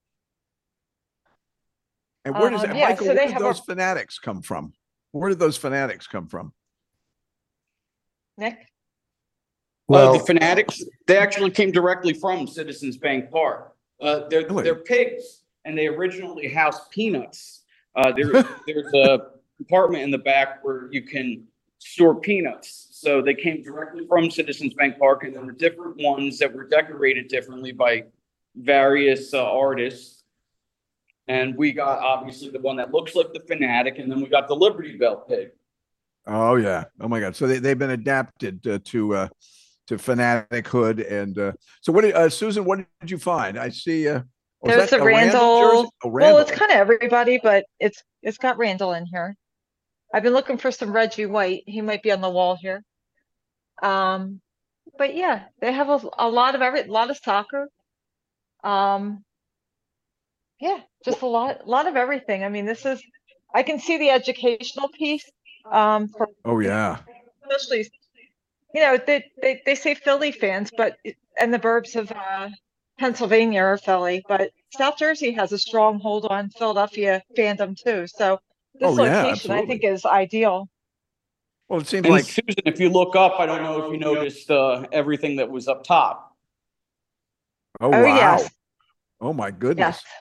And where does Um, that, yeah, Michael? so Where they did have a- those fanatics come from? Where did those fanatics come from? Nick? Well, Well, the Fanatics, they actually came directly from Citizens Bank Park. Uh, they're, Really? they're pigs, and they originally housed peanuts. Uh, there, there's a compartment in the back where you can store peanuts. So they came directly from Citizens Bank Park, and there were different ones that were decorated differently by various uh, artists. And we got obviously the one that looks like the Fanatic, and then we got the Liberty Bell pig. Oh yeah. Oh my God. So they, they've been adapted uh, to uh, to fanatichood. And uh, so what did uh, Susan? What did you find? I see. Uh, was There's that the a Randall. jersey? Oh, Well, Randall. it's kind of everybody, but it's it's got Randall in here. I've been looking for some Reggie White. He might be on the wall here. Um, but yeah, they have a, a lot of every, a lot of soccer. Um, yeah, just a lot, a lot of everything. I mean, this is, I can see the educational piece. Um, for Oh yeah. especially, you know, they they they say Philly fans, but and the burbs of uh, Pennsylvania are Philly, but South Jersey has a strong hold on Philadelphia fandom too. So this Oh, yeah, location, I absolutely. think, is ideal. Well, it seems And like Susan, if you look up, I don't know if you noticed uh, everything that was up top. oh, Oh wow. yes, Oh my goodness. yes,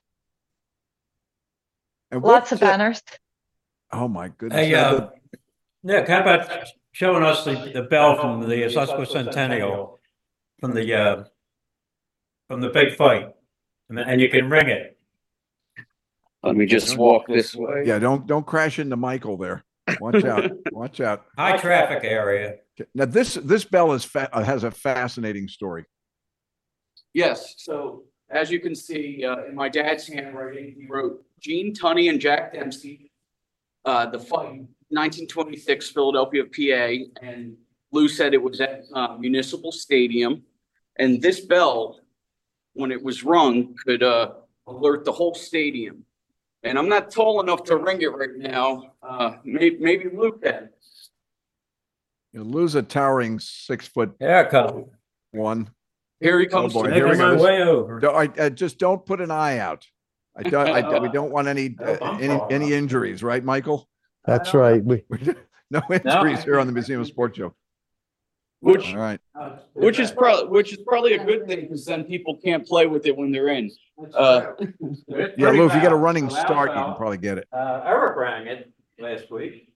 And lots what, of uh, banners. oh my goodness. Hey, Now, uh, Nick, how about showing us the, the bell from the sesquicentennial from the uh, from the big fight, and, and you can ring it. Let me just walk this way. yeah, don't don't crash into Michael there. Watch out. Watch out. High traffic area. Now this this bell is fa- uh, has a fascinating story. Yes. So as you can see uh, in my dad's handwriting, he wrote Gene Tunney and Jack Dempsey, uh, the fight, nineteen twenty-six, Philadelphia, P A. And Lou said it was at uh, Municipal Stadium. And this bell, when it was rung, could uh, alert the whole stadium. And I'm not tall enough to ring it right now. Uh, maybe, maybe Lou can. You lose a towering six foot Yeah, come. one. Here he comes. boy, to here we Making go. my This- way over. Don't, I, I just don't put an eye out. I don't. I, we don't want any uh, any any injuries, right, Michael? that's right. We, No injuries here on the Museum of Sports Show. Which, All right. which is probably, which is probably a good thing because then people can't play with it when they're in. Uh, Yeah, Lou, if you get a running start, you can probably get it. Uh, Eric rang it last week.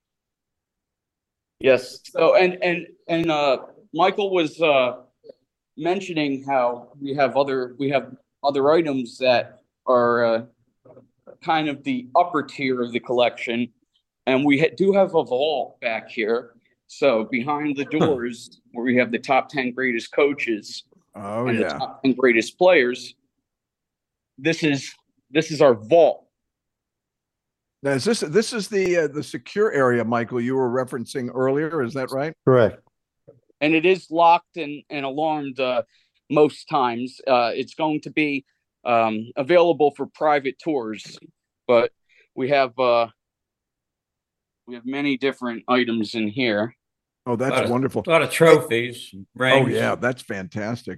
Yes. So and and and uh, Michael was uh, mentioning how we have other we have other items that are uh, kind of the upper tier of the collection, and we ha- do have a vault back here. So behind the doors, where we have the top ten greatest coaches Oh and yeah. the top ten greatest players, this is this is our vault. Now, is this this is the uh, the secure area, Michael, you were referencing earlier? Is that right? Correct. And it is locked and, and alarmed uh, most times. Uh, it's going to be um, available for private tours, but we have uh, we have many different items in here. Oh, that's A lot of- wonderful. A lot of trophies, rings. Oh yeah, that's fantastic.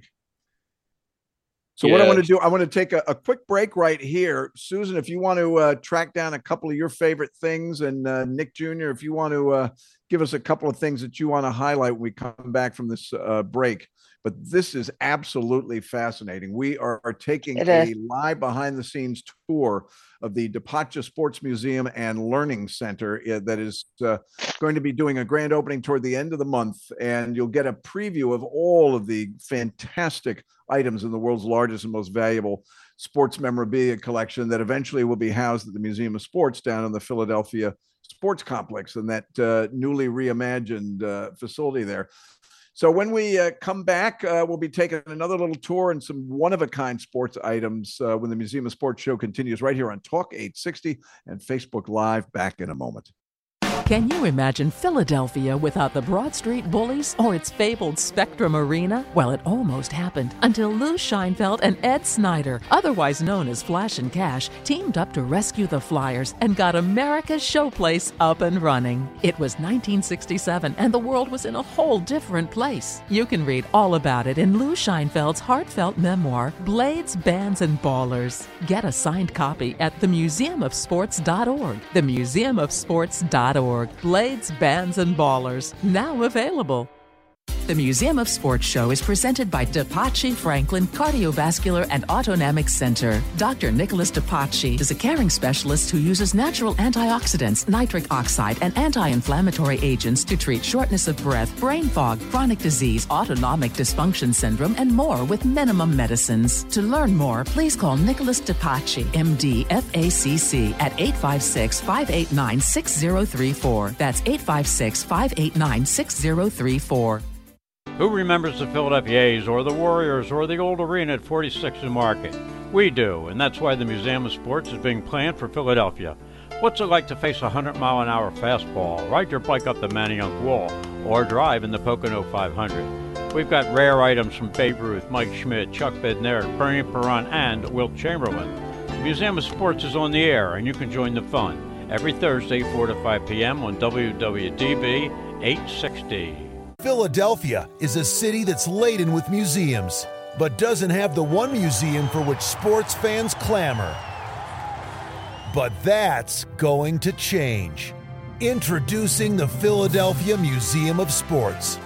So what I Yeah. want to do, I want to take a, a quick break right here. Susan, if you want to uh, track down a couple of your favorite things, and uh, Nick Junior, if you want to uh, give us a couple of things that you want to highlight when we come back from this uh, break. But this is absolutely fascinating. We are, are taking It a is. live behind the scenes tour of the DePacha Sports Museum and Learning Center uh, that is uh, going to be doing a grand opening toward the end of the month. And you'll get a preview of all of the fantastic items in the world's largest and most valuable sports memorabilia collection that eventually will be housed at the Museum of Sports down in the Philadelphia Sports Complex in that uh, newly reimagined uh, facility there. So when we uh, come back, uh, we'll be taking another little tour and some one-of-a-kind sports items uh, when the Museum of Sports show continues right here on Talk eight sixty and Facebook Live. Back in a moment. Can you imagine Philadelphia without the Broad Street Bullies or its fabled Spectrum Arena? Well, it almost happened until Lou Scheinfeld and Ed Snyder, otherwise known as Flash and Cash, teamed up to rescue the Flyers and got America's showplace up and running. It was nineteen sixty-seven and the world was in a whole different place. You can read all about it in Lou Scheinfeld's heartfelt memoir, Blades, Bands, and Ballers. Get a signed copy at the museum of sports dot org. the museum of sports dot org. Blades, Bands, and Ballers, now available. The Museum of Sports show is presented by DePachi Franklin Cardiovascular and Autonomic Center. Doctor Nicholas DePachi is a caring specialist who uses natural antioxidants, nitric oxide, and anti-inflammatory agents to treat shortness of breath, brain fog, chronic disease, autonomic dysfunction syndrome, and more with minimum medicines. To learn more, please call Nicholas DePachi, M D, F A C C, at eight five six, five eight nine, six zero three four. That's eight five six, five eight nine, six zero three four. Who remembers the Philadelphia A's or the Warriors or the old arena at forty-sixth and Market? We do, and that's why the Museum of Sports is being planned for Philadelphia. What's it like to face a hundred mile an hour fastball, ride your bike up the Manayunk Wall, or drive in the Pocono five hundred? We've got rare items from Babe Ruth, Mike Schmidt, Chuck Bednarik, Bernie Perron, and Wilt Chamberlain. The Museum of Sports is on the air, and you can join the fun every Thursday, four to five p.m. on W W D B eight sixty. Philadelphia is a city that's laden with museums, but doesn't have the one museum for which sports fans clamor. But that's going to change. Introducing the Philadelphia Museum of Sports.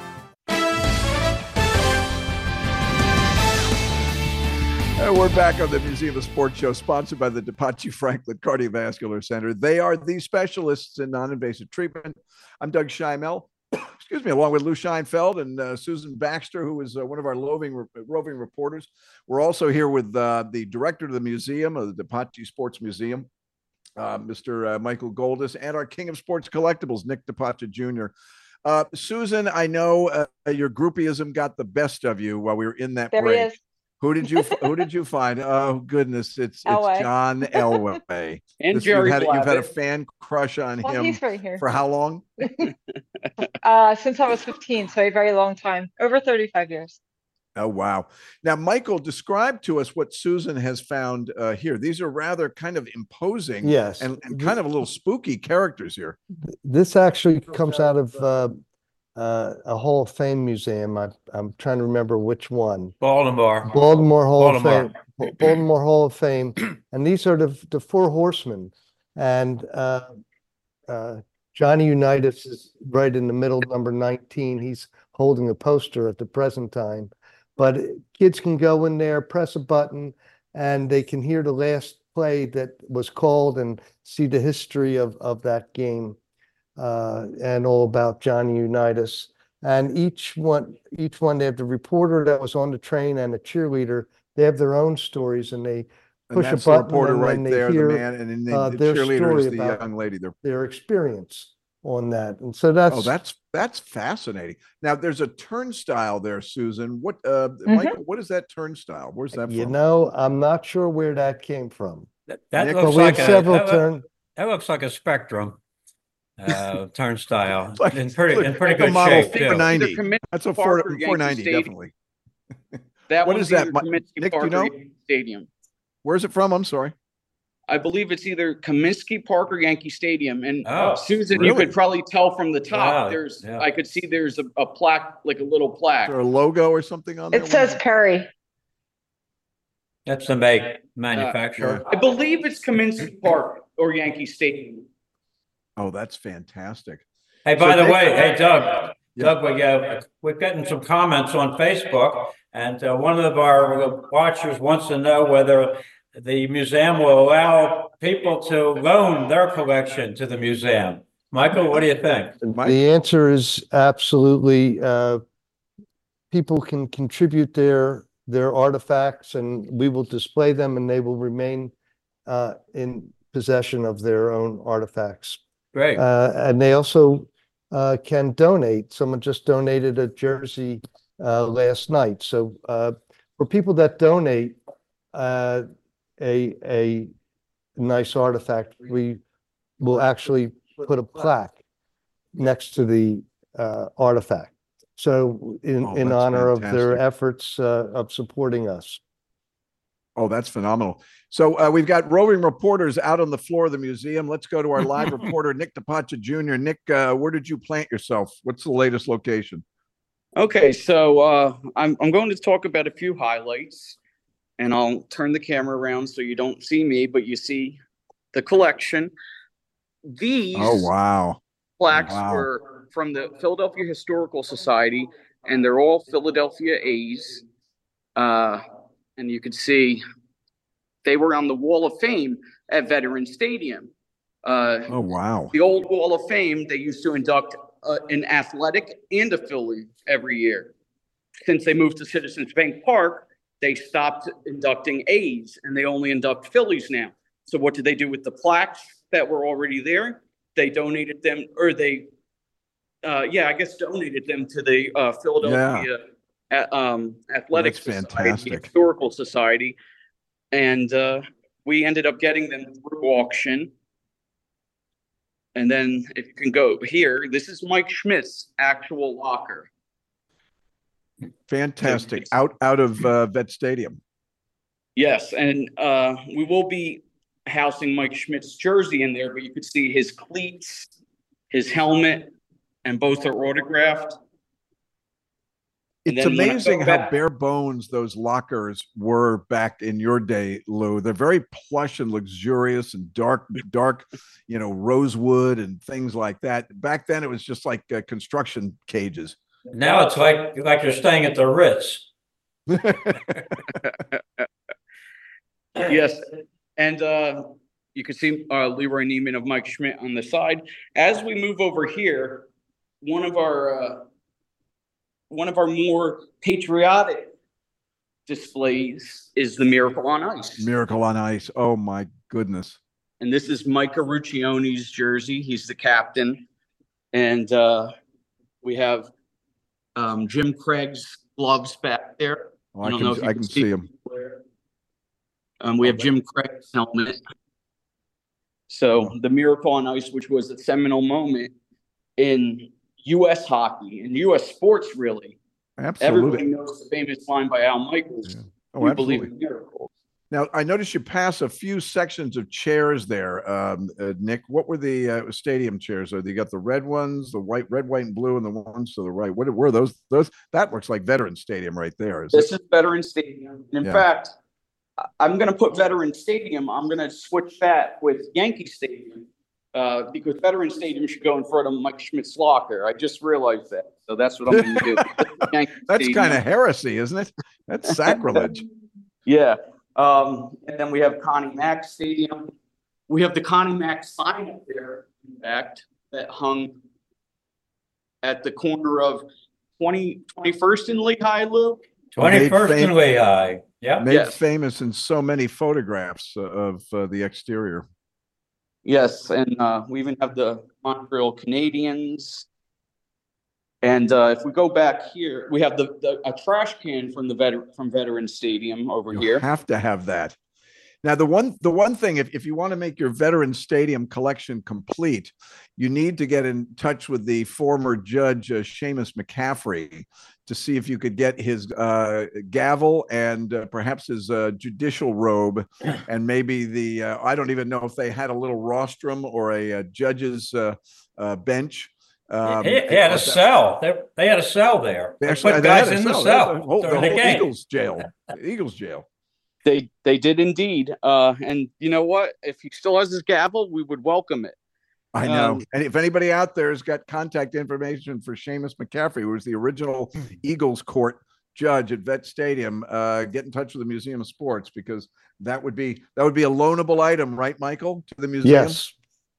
Uh, we're back on the Museum of Sports show, sponsored by the DePachi Franklin Cardiovascular Center. They are the specialists in non-invasive treatment. I'm Doug Scheimel, excuse me, along with Lou Scheinfeld and uh, Susan Baxter, who is uh, one of our roving, roving reporters. We're also here with uh, the director of the museum, of the DePachi Sports Museum, uh, Mister Uh, Michael Goldis, and our king of sports collectibles, Nick DePacha Junior Uh, Susan, I know uh, your groupieism got the best of you while we were in that There break. he is. Who did you Who did you find? Oh goodness, it's Elway. it's John Elway. And This- Jerry you've had, you've had a Blavitt. fan crush on Well, him he's right here. for how long? Uh, since I was fifteen, so a very long time, over thirty-five years. Oh wow! Now, Michael, describe to us what Susan has found uh, here. These are rather kind of imposing, Yes. and, and kind of a little spooky characters here. This actually comes out of uh, uh, a Hall of Fame museum. I, I'm trying to remember which one. Baltimore. Baltimore Hall Baltimore. of Fame. Baltimore Hall of Fame. And these are the, the four horsemen. And uh, uh, Johnny Unitas is right in the middle, number nineteen. He's holding a poster at the present time. But kids can go in there, press a button, and they can hear the last play that was called and see the history of, of that game uh, and all about Johnny Unitas. And each one, each one, they have the reporter that was on the train and the cheerleader. They have their own stories, and they And push a that's the button reporter and right then they there, the hear man, and then the, uh, the their cheerleader story is the about young lady. They're their experience on that. And so that's oh, that's that's fascinating. Now there's a turnstile there, Susan. What, uh, Mhm. Michael? What is that turnstile? Where's that you from? know, I'm not sure where that came from. That, that Nick, But looks we like have a several that, look- turn. that looks like a Spectrum uh, turnstile like- in pretty in pretty like a good model shape four too. ninety. Either Comiskey That's a Park four or Yankee four ninety, Stadium. definitely. That What one's is that, either Mi- Comiskey Nick, do Park you know? or Yankee Stadium. Where's it from? I'm sorry. I believe it's either Comiskey Park or Yankee Stadium. And Oh, Susan, really? you could probably tell from the top. Wow, There's, yeah. I could see there's a, a plaque, like a little plaque. Is there a logo or something on there? It says Perry. That's the make manufacturer. I believe it's Comiskey Park or Yankee Stadium. Oh, that's fantastic. Hey, by So the they- way, hey Doug, Yeah. Doug, we uh, we're getting some comments on Facebook, and uh, one of our watchers wants to know whether the museum will allow people to loan their collection to the museum. Michael, what do you think? Mike? The answer is absolutely. Uh, people can contribute their their artifacts, and we will display them, and they will remain uh, in possession of their own artifacts. Great. Uh, and they also uh, can donate. Someone just donated a jersey uh, last night. So uh, for people that donate uh, a a nice artifact, we will actually put a plaque next to the uh, artifact. So in Oh, in that's honor of their fantastic. efforts uh, of supporting us. Oh, that's phenomenal. So uh, we've got roving reporters out on the floor of the museum. Let's go to our live reporter, Nick DePacha Junior Nick, uh, where did you plant yourself? What's the latest location? Okay, so uh, I'm I'm going to talk about a few highlights, and I'll turn the camera around so you don't see me, but you see the collection. These Oh, wow. plaques Wow. were from the Philadelphia Historical Society, and they're all Philadelphia A's. Uh, and you can see they were on the Wall of Fame at Veterans Stadium. Uh, Oh, wow. the old Wall of Fame, they used to induct uh, an athletic and a Philly every year. Since they moved to Citizens Bank Park, they stopped inducting A's and they only induct Phillies now. So what did they do with the plaques that were already there? They donated them, or they, uh, yeah, I guess donated them to the uh, Philadelphia uh, um, Athletic Well, that's Society, fantastic. Historical Society, and uh, we ended up getting them through auction. And then if you can go here, this is Mike Schmidt's actual locker. Fantastic. Out out of uh, Vet Stadium. Yes, and uh, we will be housing Mike Schmidt's jersey in there, but you could see his cleats, his helmet, and both are autographed. And It's then when I go amazing how back- bare bones those lockers were back in your day, Lou. They're very plush and luxurious and dark, dark, you know, rosewood and things like that. Back then, it was just like uh, construction cages. Now it's like like you're staying at the Ritz. Yes, and uh, you can see uh, Leroy Neiman of Mike Schmidt on the side. As we move over here, one of our uh, one of our more patriotic displays is the Miracle on Ice. Miracle on Ice. Oh my goodness. And this is Micah Ruccione's jersey. He's the captain. And uh, we have um, Jim Craig's gloves back there. Oh, I don't can- know if you I can see 'em. Um, we have Jim Craig's helmet. So the Miracle on Ice, which was a seminal moment in U S hockey and U S sports, really. Absolutely. Everybody knows the famous line by Al Michaels. Oh, We believe absolutely. in miracles. Now, I noticed you pass a few sections of chairs there, um, uh, Nick. What were the uh, stadium chairs? Are you got the red ones, the white, red, white, and blue, and the ones to the right? What were those? Those that looks like Veteran Stadium right there. Is This it? is Veteran Stadium. In Yeah. fact, I- I'm going to put Veteran Stadium. I'm going to switch that with Yankee Stadium uh, because Veteran Stadium should go in front of Mike Schmidt's locker. I just realized that. So that's what I'm going to do. Yankee That's Stadium. kind of heresy, isn't it? That's sacrilege. Yeah. Um, and then we have Connie Mack Stadium. We have the Connie Mack sign up there, in fact, that hung at the corner of twenty, twenty-first in Lehigh, Lou? twenty-first in fam- Lehigh. Yeah. Made Yes. famous in so many photographs uh, of uh, the exterior. Yes, and uh, we even have the Montreal Canadiens. And uh, if we go back here, we have the, the a trash can from the veteran from Veteran Stadium over You here. have to have that. Now, the one the one thing, if, if you want to make your Veteran Stadium collection complete, you need to get in touch with the former judge, uh, Seamus McCaffrey, to see if you could get his uh, gavel and uh, perhaps his uh, judicial robe, and maybe the, uh, I don't even know if they had a little rostrum or a, a judge's uh, uh, bench. Um, he, he had a cell. They, they had a cell there. They They actually put they guys had a in the cell. They had cell. The whole, the during the whole game. Eagles jail. The Eagles jail. They they did indeed. Uh, and you know what? If he still has his gavel, we would welcome it. I know. Um, And if anybody out there has got contact information for Seamus McCaffrey, who was the original Eagles court judge at Vet Stadium, uh, get in touch with the Museum of Sports, because that would be that would be a loanable item, right, Michael, to the museum? Yes.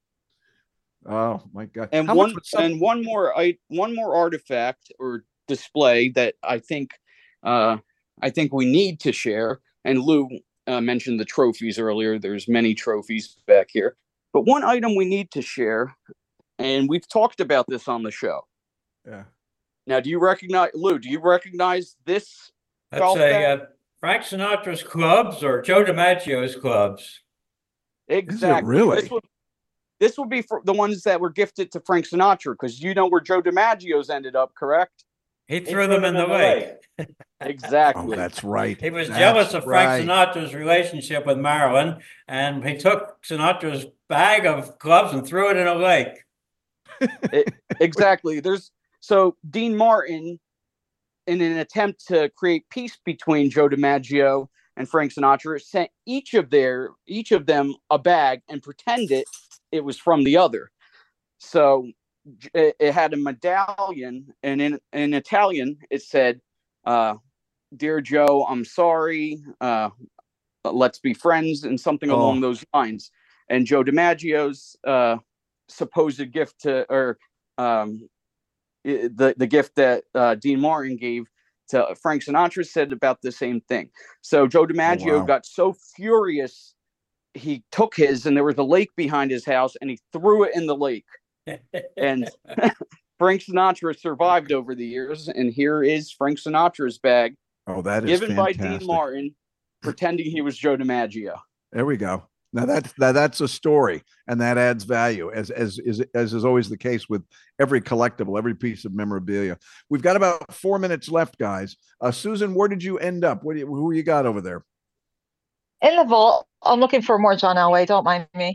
Oh my God. And How one much would some- and one more I one more artifact or display that I think uh, I think we need to share. And Lou uh, mentioned the trophies earlier. There's many trophies back here, but one item we need to share, and we've talked about this on the show. Yeah. Now, do you recognize Lou? Do you recognize this? That's golf a bag? uh, Frank Sinatra's clubs or Joe DiMaggio's clubs. Exactly. really? This would this would be for the ones that were gifted to Frank Sinatra, because you know where Joe DiMaggio's ended up, correct? He threw them in the lake. Exactly. Oh, that's right. He was That's jealous of Frank right. Sinatra's relationship with Marilyn, and he took Sinatra's bag of clubs and threw it in a lake. It- exactly. There's so Dean Martin, in an attempt to create peace between Joe DiMaggio and Frank Sinatra, sent each of their each of them a bag and pretended it was from the other. So it, it had a medallion, and in in Italian it said, uh, "Dear Joe, I'm sorry. Uh, let's be friends," and something Oh. along those lines. And Joe DiMaggio's uh, supposed gift to, or um, i- the the gift that uh, Dean Martin gave to Frank Sinatra said about the same thing. So Joe DiMaggio wow. got so furious, he took his, and there was a lake behind his house, and he threw it in the lake. And Frank Sinatra survived over the years, and here is Frank Sinatra's bag, Oh, that is given by fantastic. Dean Martin, pretending he was Joe DiMaggio. There we go. Now that's now that's a story, and that adds value, as as is as is always the case with every collectible, every piece of memorabilia. We've got about four minutes left, guys. Uh, Susan, where did you end up? What do you, who you got over there? In the vault, I'm looking for more John Elway. Don't mind me.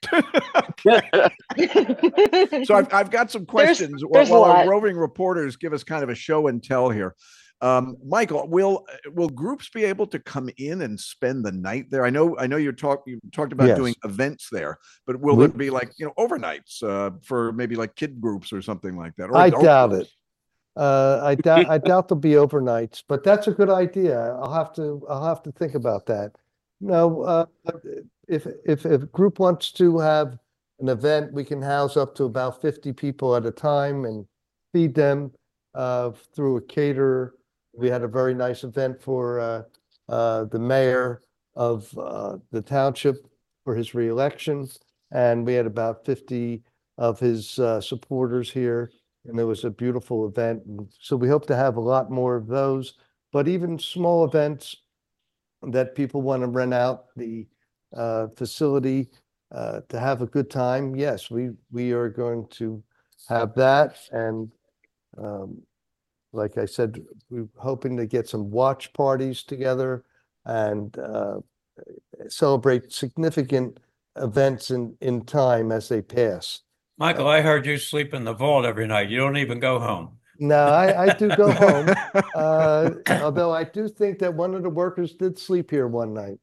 So I've I've got some There's- questions while, there's a while our lot. roving reporters give us kind of a show and tell here. Um, Michael, will will groups be able to come in and spend the night there? I know I know you talked you talked about Yes. doing events there, but will We- there be like you know overnights uh, for maybe like kid groups or something like that? Or I adult doubt groups? it. Uh, I doubt, I doubt there'll be overnights, but that's a good idea. I'll have to, I'll have to think about that. No, uh, if, if, if a group wants to have an event, we can house up to about fifty people at a time and feed them, uh, through a caterer. We had a very nice event for, uh, uh, the mayor of, uh, the township for his reelection. And we had about fifty of his, uh, supporters here. And it was a beautiful event. And so we hope to have a lot more of those, but even small events that people want to rent out the uh, facility uh, to have a good time. Yes, we, we are going to have that. And um, like I said, we're hoping to get some watch parties together and uh, celebrate significant events in, in time as they pass. Michael, I heard you sleep in the vault every night. You don't even go home. No, I, I do go home, uh, although I do think that one of the workers did sleep here one night.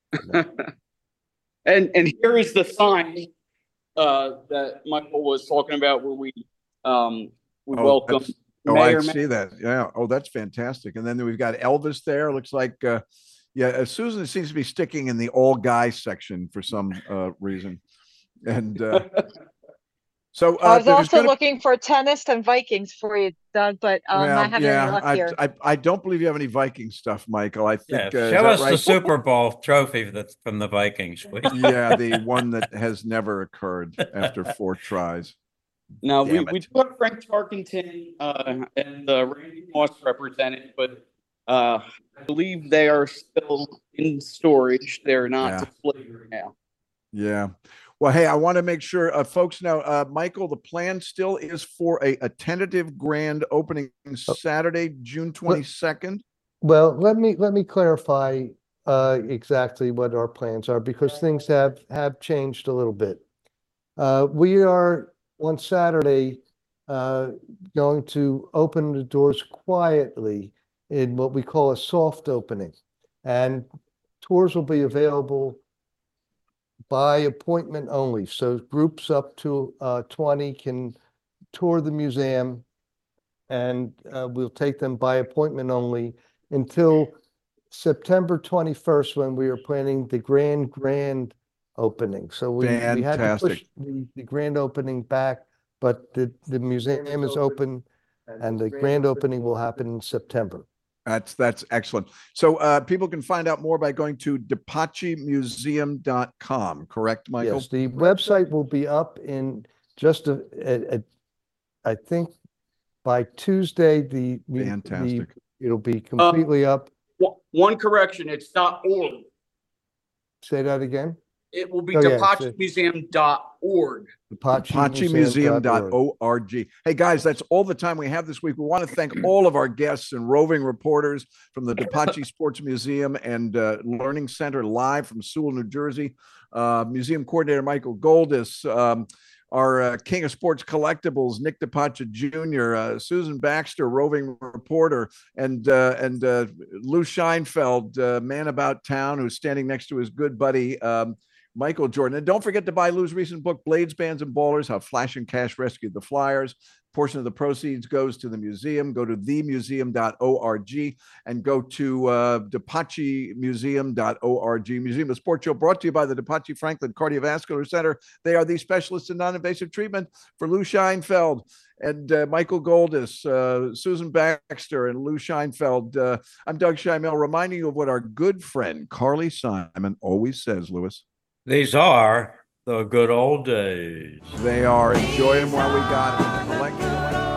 And and here is the sign uh, that Michael was talking about, where we um, we Oh, welcome that's- Oh, I Mayor. see that. Yeah. Oh, that's fantastic. And then we've got Elvis there. Looks like, uh, yeah, uh, Susan seems to be sticking in the all guys section for some uh, reason. And uh, So uh, I was also gonna... looking for tennis and Vikings for you, Doug, but um, well, I have yeah, any luck I, here. I, I don't believe you have any Viking stuff, Michael. I think yeah, uh, show us right? the Super Bowl trophy that's from the Vikings, please. Yeah, the one that has never occurred after four tries. No, we, we do have Frank Tarkenton uh, and uh, Randy Moss represented, but uh, I believe they are still in storage. They're not Yeah. displayed right now. Yeah. Well, hey, I want to make sure uh, folks know, uh, Michael, the plan still is for a, a tentative grand opening Saturday, June twenty-second. Well, let me let me clarify uh, exactly what our plans are, because things have have changed a little bit. Uh, we are on Saturday uh, going to open the doors quietly in what we call a soft opening, and tours will be available by appointment only. So groups up to uh, twenty can tour the museum, and uh, we'll take them by appointment only until September twenty-first, when we are planning the grand, grand opening. So we, we had to push the, the grand opening back, but the, the museum is open, and the grand opening will happen in September. That's that's excellent. So uh, people can find out more by going to depache museum dot com, correct, Michael? Yes, the website will be up in just a, a, a I think by Tuesday, the, Fantastic. the it'll be completely uh, up. One correction, it's .org. Say that again. It will be Oh, yeah, depache museum dot org. depache museum dot org. Hey, guys, that's all the time we have this week. We want to thank all of our guests and roving reporters from the DePache Sports Museum and uh, Learning Center, live from Sewell, New Jersey. Uh, Museum Coordinator Michael Goldis, um, our uh, King of Sports Collectibles, Nick DePache Junior, uh, Susan Baxter, roving reporter, and uh, and uh, Lou Scheinfeld, uh, man about town, who's standing next to his good buddy, um, Michael Jordan. And don't forget to buy Lou's recent book, Blades, Bands, and Ballers, How Flash and Cash Rescued the Flyers. A portion of the proceeds goes to the museum. Go to the museum dot org and go to uh, depache museum dot org. Museum of Sports Show brought to you by the DePache Franklin Cardiovascular Center. They are the specialists in non-invasive treatment. For Lou Scheinfeld and uh, Michael Goldis, uh, Susan Baxter, and Lou Scheinfeld, uh, I'm Doug Scheimel, reminding you of what our good friend Carly Simon always says, Louis. These are the good old days. They are. Enjoy them while we got them.